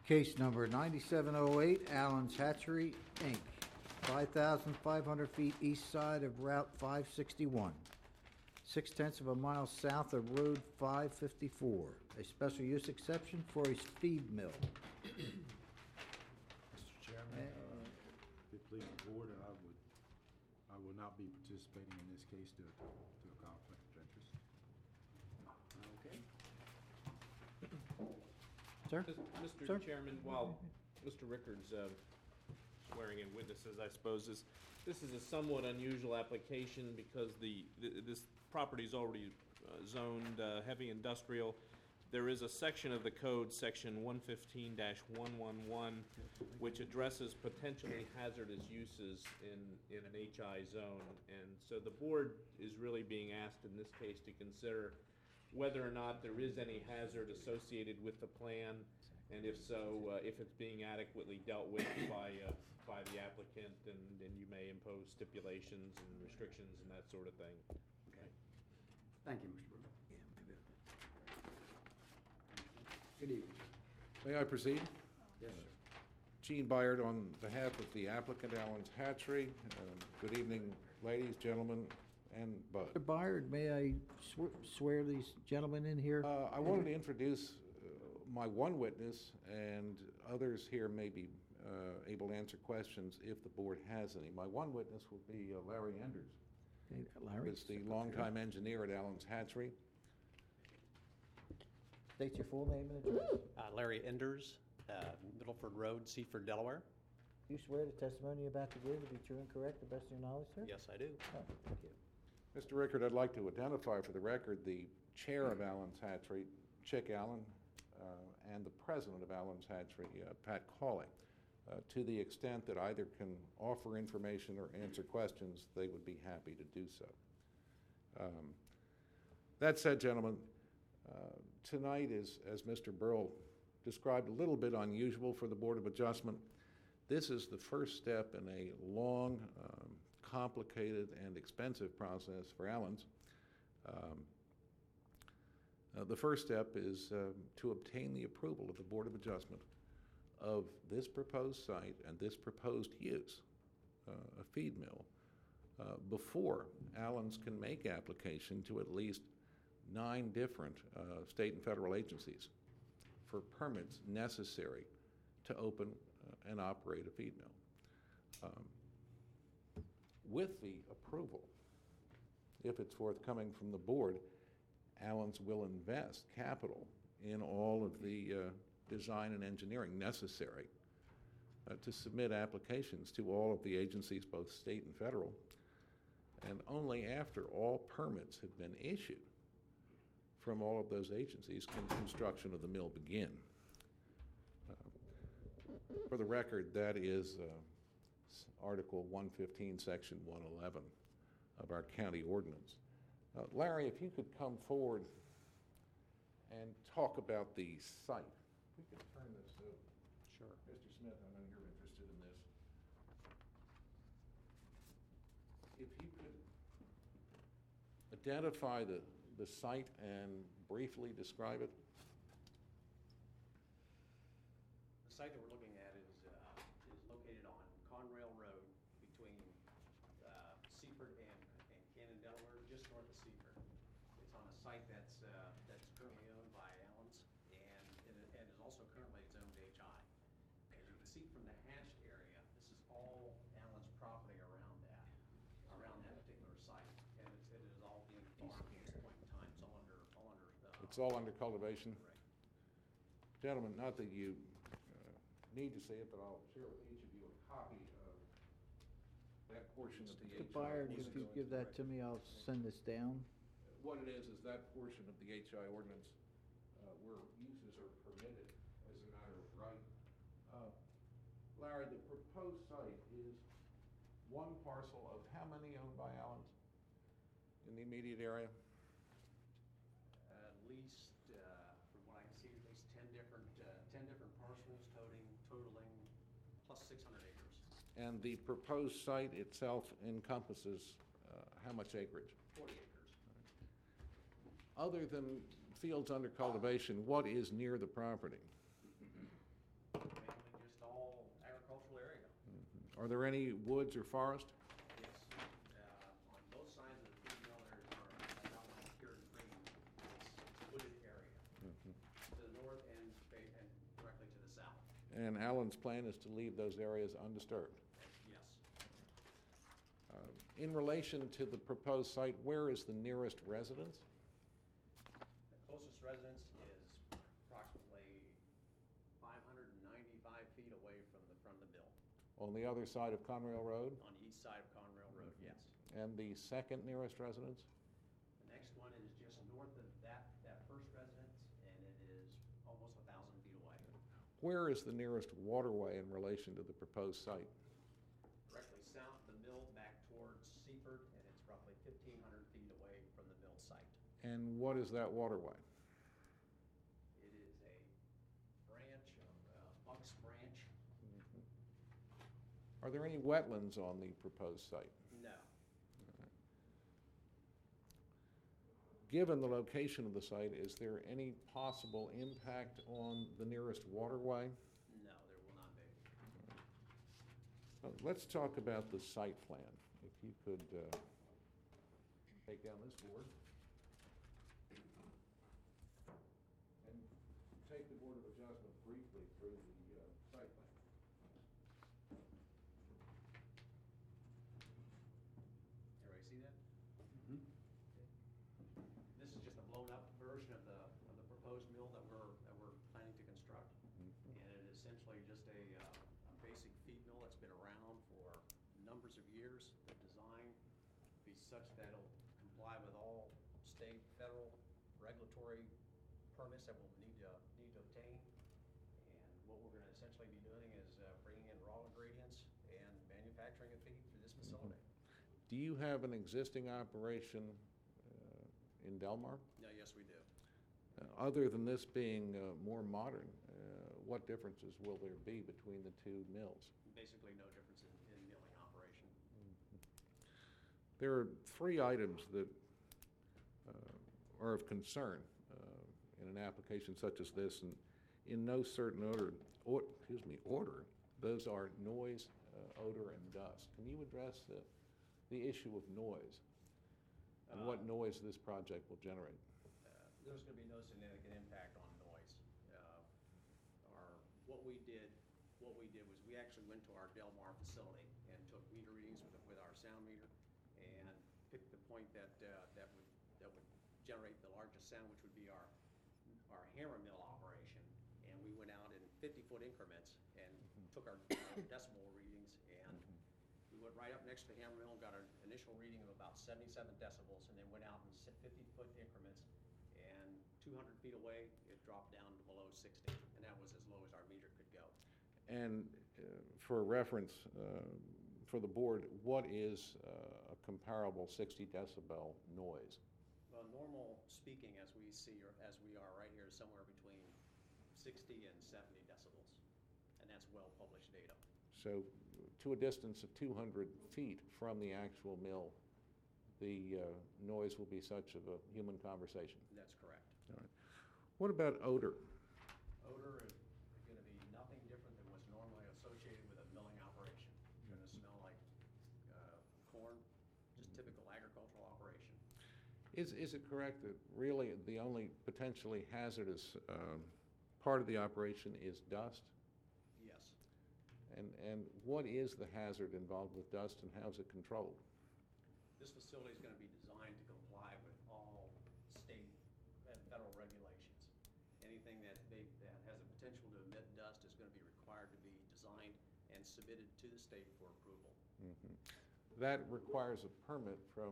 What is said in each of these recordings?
Case number 9708, Allen's Hatchery, Inc., 5,500 feet east side of Route 561, 0.6 of a mile south of Road 554, a special use exception for a feed mill. Mr. Chairman, if it please the board, I will not be participating in this case due to a conflict of interest. Okay. Sir? Mr. Sir? Chairman, while Mr. Rickards swearing in witnesses, I suppose this is a somewhat unusual application because this property is already zoned heavy industrial. There is a section of the code, section 115-111, which addresses potentially hazardous uses in an HI zone. And so the board is really being asked in this case to consider whether or not there is any hazard associated with the plan, and if so, if it's being adequately dealt with by the applicant, and you may impose stipulations and restrictions and that sort of thing. Okay. Thank you, Mr. Brewer. Good evening. May I proceed? Yes, sir. Gene Byard on behalf of the applicant, Allen's Hatchery. Good evening, ladies, gentlemen, and Bud. Mr. Byard, may I swear these gentlemen in here? I wanted to introduce my one witness, and others here may be able to answer questions if the board has any. My one witness will be Larry Enders. Okay, Larry? He's the longtime engineer at Allen's Hatchery. State your full name and address. Larry Enders, Middleford Road, Seaford, Delaware. You swear the testimony you're about to give to be true and correct, to the best of your knowledge, sir? Yes, I do. Oh, thank you. Mr. Rickard, I'd like to identify for the record the chair of Allen's Hatchery, Chick Allen, and the president of Allen's Hatchery, Pat Cawley. To the extent that either can offer information or answer questions, they would be happy to do so. That said, gentlemen, tonight is, as Mr. Burrell described, a little bit unusual for the Board of Adjustment. This is the first step in a long, complicated, and expensive process for Allen's. The first step is to obtain the approval of the Board of Adjustment of this proposed site and this proposed use, a feed mill, before Allen's can make application to at least 9 different state and federal agencies for permits necessary to open and operate a feed mill. With the approval, if it's forthcoming from the board, Allen's will invest capital in all of the design and engineering necessary to submit applications to all of the agencies, both state and federal, and only after all permits have been issued from all of those agencies can construction of the mill begin. For the record, that is Article 115, Section 111 of our county ordinance. Larry, if you could come forward and talk about the site. We could turn this to Sure. Mr. Smith. I know you're interested in this. If you could identify the site and briefly describe it. The site that we're looking at is located on Conrail Road between Seaford and Cannon, Delaware, just north of Seaford. It's on a site that's currently owned by Allen's and is also currently zoned HI. As you can see from the hashed area, this is all Allen's property around that particular site, and it is all being farmed at this point in time. It's all under. It's all under cultivation. Correct. Gentlemen, not that you need to see it, but I'll share with each of you a copy of that portion of the Mr. HI. Byard, if you give that to me, I'll send this down. What it is that portion of the HI ordinance where uses are permitted as a matter of right. Larry, the proposed site is one parcel of how many owned by Allen's in the immediate area? At least, from what I can see, at least 10 different parcels totaling plus 600 acres. And the proposed site itself encompasses how much acreage? 40 acres. Other than fields under cultivation, what is near the property? Are there any woods or forest? Yes. On both sides of the feed mill, there are, as outlined here in green, it's wooded area. To the north and directly to the south. And Alan's plan is to leave those areas undisturbed. Yes. In relation to the proposed site, where is the nearest residence? The closest residence is approximately 595 feet away from the mill, On the other side of Conrail Road? on the east side of Conrail Road, yes. And the second nearest residence? The next one is just north of that first residence, and it is almost 1,000 feet away. Where is the nearest waterway in relation to the proposed site? Directly south of the mill back towards Seaford, and it's roughly 1,500 feet away from the mill site. And what is that waterway? It is a branch of Bucks Branch. Are there any wetlands on the proposed site? No, Given the location of the site, is there any possible impact on the nearest waterway? no, there will not be. Let's talk about the site plan. If you could take down this board. And take the Board of Adjustment briefly through the site plan. Everybody see that? This is just a blown-up version of the proposed mill that we're planning to construct. And it is essentially just a basic feed mill that's been around for numbers of years. The design be such that it'll comply with all state, federal, regulatory permits that we'll need to obtain. And what we're gonna essentially be doing is bringing in raw ingredients and manufacturing a feed through this facility. Do you have an existing operation in Delmar? Yeah, yes, we do. Other than this being more modern, what differences will there be between the two mills? Basically no difference in milling operation. There are three items that are of concern in an application such as this, and in no certain order, those are noise, odor, and dust. Can you address the issue of noise and what noise this project will generate? There's gonna be no significant impact on noise. What we did was we actually went to our Delmar facility and took meter readings with our sound meter and picked the point that would generate the largest sound, which would be our hammer mill operation. And we went out in 50-foot increments and took our decibel readings, and we went right up next to the hammer mill and got an initial reading of about 77 decibels, and then went out in 50-foot increments. And 200 feet away, it dropped down to below 60, and that was as low as our meter could go. And for reference, for the board, what is a comparable 60 decibel noise? Well, normal speaking, as we see, or as we are right here, is somewhere between 60 and 70 decibels, and that's well-published data. So to a distance of 200 feet from the actual mill, the noise will be such of a human conversation. That's correct. All right. What about odor? Odor is going to be nothing different than what's normally associated with a milling operation. It's going to smell like corn, just typical agricultural operation. Is it correct that really the only potentially hazardous part of the operation is dust? Yes. And what is the hazard involved with dust, and how is it controlled? This facility is going to be designed to comply with all state and federal regulations. Anything that has a potential to emit dust is going to be required to be designed and submitted to the state for approval. That requires a permit from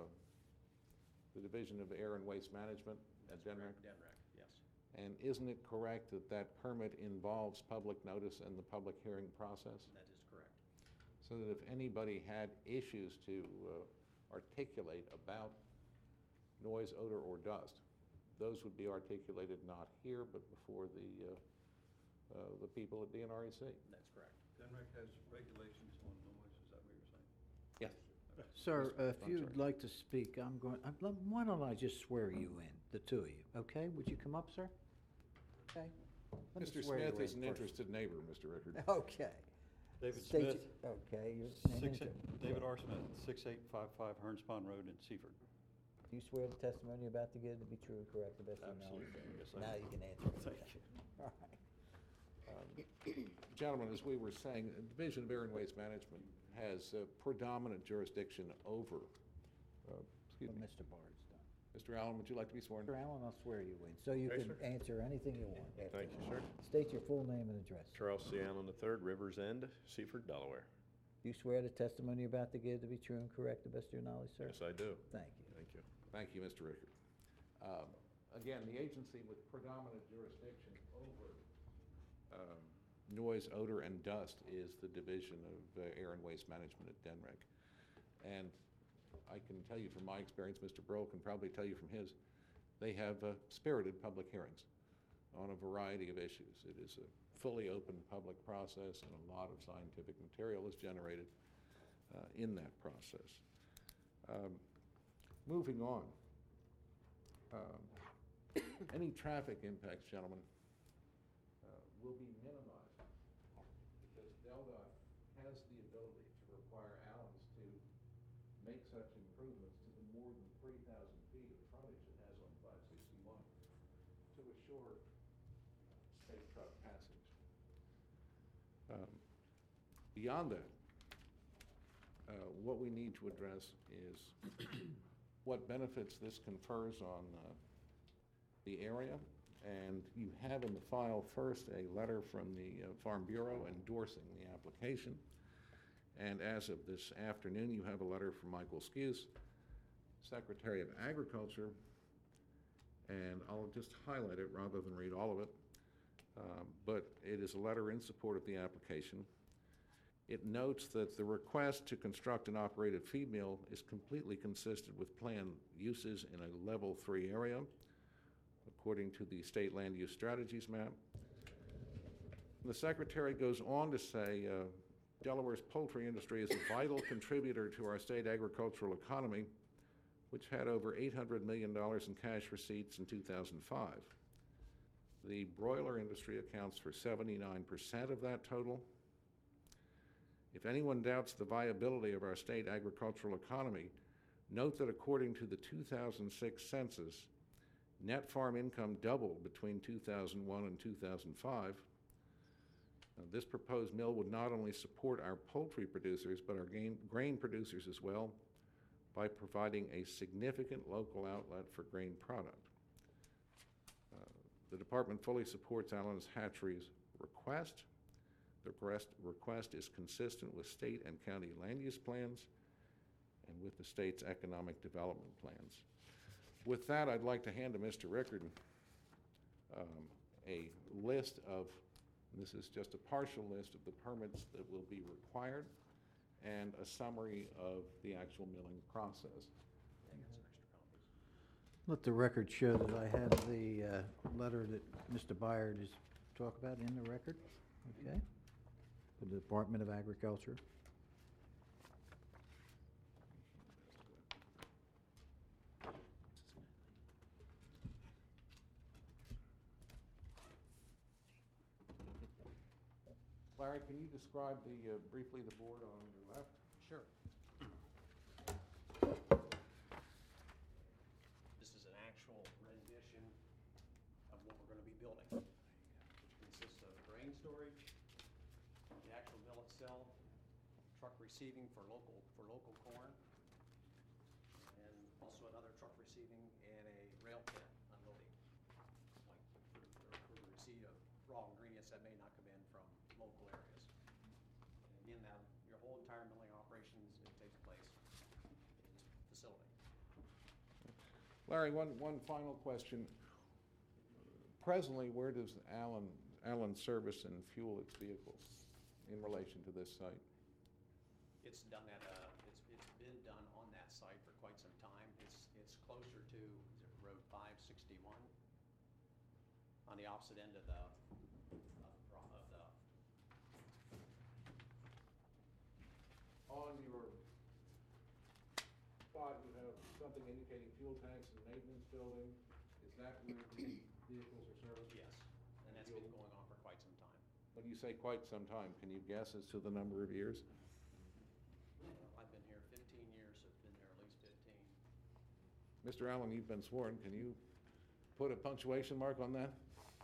the Division of Air and Waste Management at DNREC? DNREC, yes. And isn't it correct that that permit involves public notice and the public hearing process? That is correct. So that if anybody had issues to articulate about noise, odor, or dust, those would be articulated not here, but before the people at DNREC. That's correct. DNREC has regulations on noise, is that what you're saying? Yes. Sir, if I'm you'd sorry. like to speak, why don't I just swear you in, the two of you, okay? Would you come up, sir? Okay. Let me Mr. swear you Smith in is an first. interested neighbor, Mr. Rickard. Okay. David State Smith, your- Okay, your name six, and David R. Smith, 6855 Hearns Pond Road in Seaford. Do you swear the testimony you're about to give to be true and correct, the best of your knowledge? Absolutely. Yes, I Now do. you can answer it. Thank you. All right. Gentlemen, as we were saying, the Division of Air and Waste Management has predominant jurisdiction over, excuse What me, Mr. Bard's done. Mr. Allen, would you like to be sworn? Mr. Allen, I'll swear you in, so you Okay, can sir. answer anything you want. after Thank you, that. sir. State your full name and address. Charles C. Allen III, Rivers End, Seaford, Delaware. Do you swear the testimony you're about to give to be true and correct, the best of your knowledge, sir? Yes, I do. Thank you. Thank you. Thank you, Mr. Rickard. Again, the agency with predominant jurisdiction over noise, odor, and dust is the Division of Air and Waste Management at DENREC. And I can tell you from my experience, Mr. Burl can probably tell you from his, they have spirited public hearings on a variety of issues. It is a fully open public process, and a lot of scientific material is generated in that process. Moving on. Any traffic impacts, gentlemen, will be minimized because DelDOT has the ability to require Allens to make such improvements to the more than 3,000 feet of frontage it has on 561 to assure safe truck passage. Beyond that, what we need to address is what benefits this confers on the area. And you have in the file first a letter from the Farm Bureau endorsing the application. And as of this afternoon, you have a letter from Michael Skuse, Secretary of Agriculture, and I'll just highlight it rather than read all of it. But it is a letter in support of the application. It notes that the request to construct an operated feed mill is completely consistent with planned uses in a Level 3 area, according to the State Land Use Strategies map. And the Secretary goes on to say, Delaware's poultry industry is a vital contributor to our state agricultural economy, which had over $800 million in cash receipts in 2005. The broiler industry accounts for 79% of that total. If anyone doubts the viability of our state agricultural economy, note that according to the 2006 census, net farm income doubled between 2001 and 2005. This proposed mill would not only support our poultry producers, but our grain producers as well, by providing a significant local outlet for grain product. The department fully supports Allen's Hatchery's request. The request is consistent with state and county land use plans and with the state's economic development plans. With that, I'd like to hand to Mr. Rickard a list of, this is just a partial list of the permits that will be required and a summary of the actual milling process. Let the record show that I have the letter that Mr. Byard is talk about in the record, okay? For the Department of Agriculture. Larry, can you describe briefly the board on your left? Sure. This is an actual rendition of what we're gonna be building, which consists of grain storage, the actual mill itself, truck receiving for local corn, and also another truck receiving and a rail pit unloading, like for the receipt of raw ingredients that may not come in from local areas. And again, that, your whole entire milling operations, it takes place in this facility. Larry, one final question. Presently, where does Allen service and fuel its vehicles in relation to this site? It's done at it's been done on that site for quite some time. It's closer to, is it Road 561? On the opposite end of the On your spot, you have something indicating fuel tanks and maintenance building. Is that where the vehicles are serviced? yes, and that's been going on for quite some time. When you say quite some time, can you guess as to the number of years? I've been here 15 years, so it's been there at least 15. Mr. Allen, you've been sworn. Can you put a punctuation mark on that?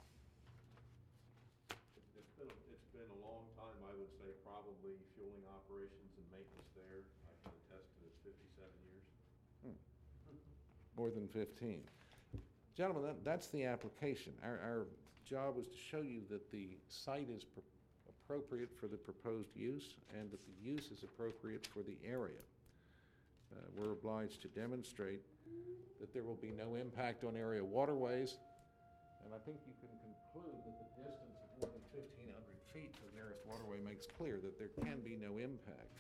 It's been a long time, I would say probably fueling operations and maintenance there. I can attest to it's 57 years. More than 15. Gentlemen, that's the application. Our job was to show you that the site is appropriate for the proposed use and that the use is appropriate for the area. We're obliged to demonstrate that there will be no impact on area waterways, and I think you can conclude that the distance of more than 1,500 feet to the nearest waterway makes clear that there can be no impact.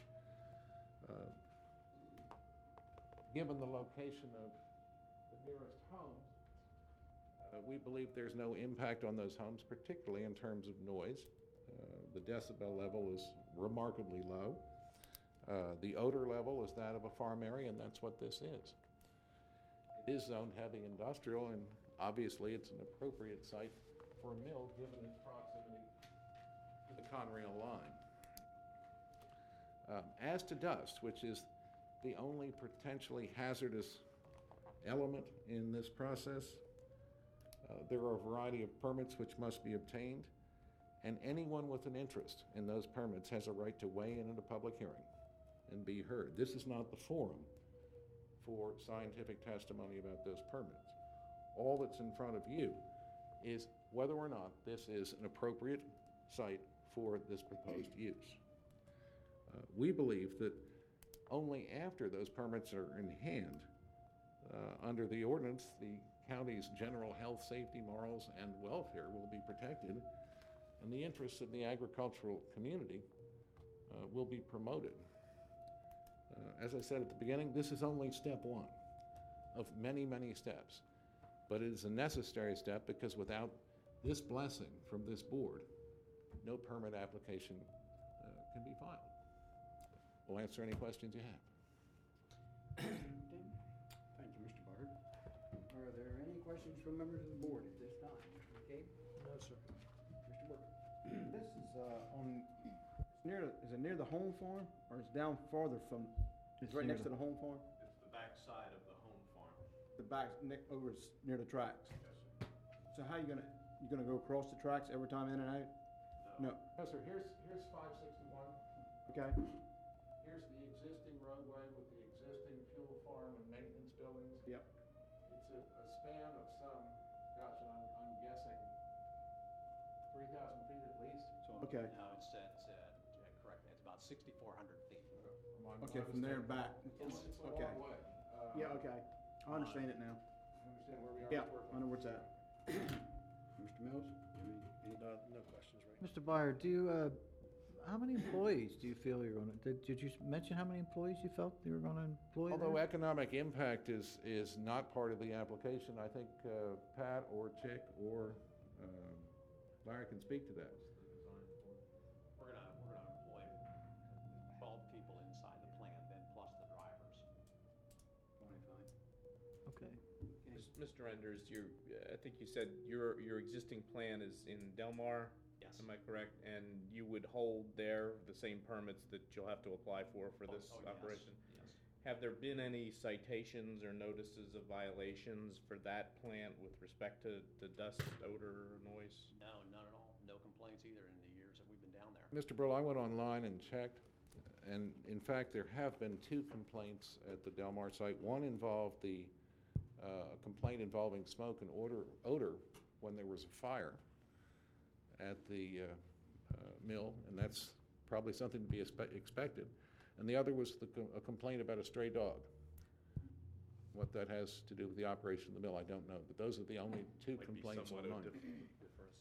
Given the location of the nearest homes, we believe there's no impact on those homes, particularly in terms of noise. The decibel level is remarkably low. The odor level is that of a farm area, and that's what this is. It is zone heavy industrial, and obviously it's an appropriate site for a mill given its proximity to the Conrail line. As to dust, which is the only potentially hazardous element in this process, there are a variety of permits which must be obtained, and anyone with an interest in those permits has a right to weigh in at a public hearing and be heard. This is not the forum for scientific testimony about those permits. All that's in front of you is whether or not this is an appropriate site for this proposed use. We believe that only after those permits are in hand, under the ordinance, the county's general health, safety, morals, and welfare will be protected, and the interests of the agricultural community will be promoted. As I said at the beginning, this is only step one of many, many steps, but it is a necessary step because without this blessing from this board, no permit application can be filed. We'll answer any questions you have. Thank you, Mr. Byrd. Are there any questions from members of the board at this time? Mr. McCabe? No, sir. Mr. Booker? This is is it near the home farm, or it's down farther from, it's right next to the home farm? It's the back side of the home farm. The back, over near the tracks? Yes, sir. So how you gonna go across the tracks every time in and out? No. No, sir, here's 561. Okay, Here's the existing roadway with the existing fuel farm and maintenance buildings. yep. It's a span of some, gosh, and I'm guessing 3,000 feet at least. Okay, No, it's correct, it's about 6,400 feet. okay, from there back. It's a Okay. long way. Yeah, okay. I understand it now. Understand where we are? Yeah, with work? I know where it's at. Mr. Mills? No questions, right? Mr. Byer, how many employees do you feel you're gonna, did you mention how many employees you felt you were gonna employ Although there? economic impact is not part of the application, I think Pat or Chick or Larry can speak to that. We're gonna employ 12 people inside the plant, then plus the drivers. 25. Okay. Mr. Enders, I think you said your existing plan is in Delmar? Yes. Am I correct? And you would hold there the same permits that you'll have to apply for this Oh, yes, operation? yes. Have there been any citations or notices of violations for that plant with respect to dust, odor, noise? No, none at all. No complaints either in the years that we've been down there. Mr. Brill, I went online and checked, and in fact, there have been 2 complaints at the Delmar site. One involved the complaint involving smoke and odor when there was a fire at the mill, and that's probably something to be expected. And the other was a complaint about a stray dog. What that has to do with the operation of the mill, I don't know, but those are the only 2 Might be complaints somewhat online. of difference.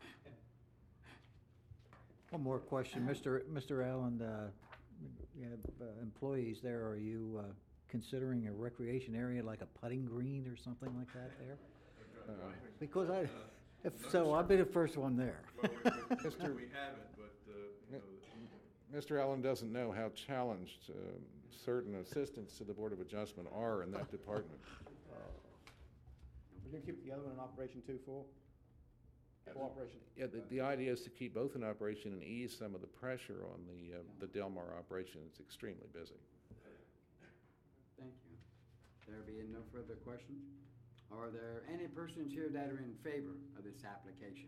One more question, Mr. Allen, you have employees there, are you considering a recreation area like a putting green or something like that there? Because if so, I'll be the first one there. Mr. We haven't, but, Mr. Allen doesn't know how challenged certain assistants to the Board of Adjustment are in that department. We're gonna keep the other one in operation too, full? cooperation. Yeah, the idea is to keep both in operation and ease some of the pressure on the Delmar operation. It's extremely busy. Thank you. There being no further questions, are there any persons here that are in favor of this application?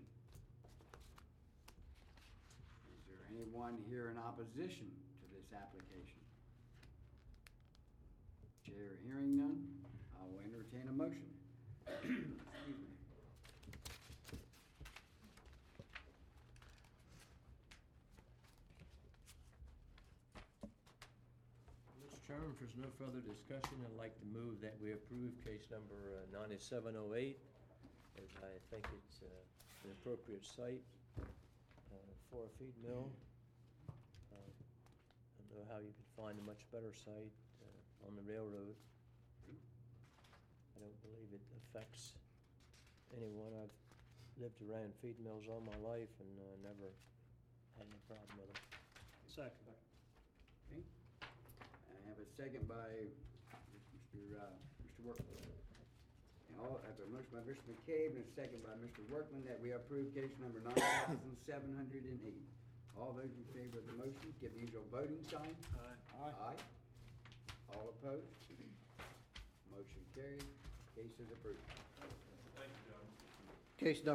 Is there anyone here in opposition to this application? Chair hearing none, I will entertain a motion. Excuse me. Mr. Chairman, if there's no further discussion, I'd like to move that we approve case number 9708, as I think it's an appropriate site for a feed mill. I don't know how you could find a much better site on the railroad. I don't believe it affects anyone. I've lived around feed mills all my life and never had any problem with them. Second. Okay. I have a second by Mr. Workman. And I have a motion by Mr. McCabe and a second by Mr. Workman that we approve case number 9708. All those in favor of the motion, give the usual voting sign. Aye. Aye. All opposed? Motion carried. Case is approved. Thank you, John. Case number